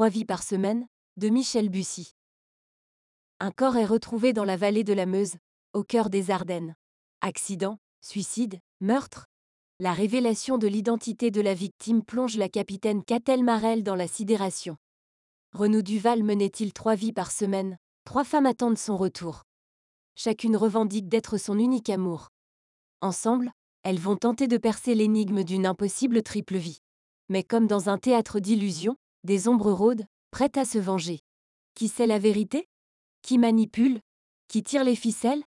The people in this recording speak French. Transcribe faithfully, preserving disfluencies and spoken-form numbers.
trois vies par semaine, de Michel Bussy. Un corps est retrouvé dans la vallée de la Meuse, au cœur des Ardennes. Accident, suicide, meurtre? La révélation de l'identité de la victime plonge la capitaine Catel Marel dans la sidération. Renaud Duval menait-il trois vies par semaine? Trois femmes attendent son retour. Chacune revendique d'être son unique amour. Ensemble, elles vont tenter de percer l'énigme d'une impossible triple vie. Mais comme dans un théâtre d'illusions, des ombres rôdent, prêtes à se venger. Qui sait la vérité? Qui manipule? Qui tire les ficelles?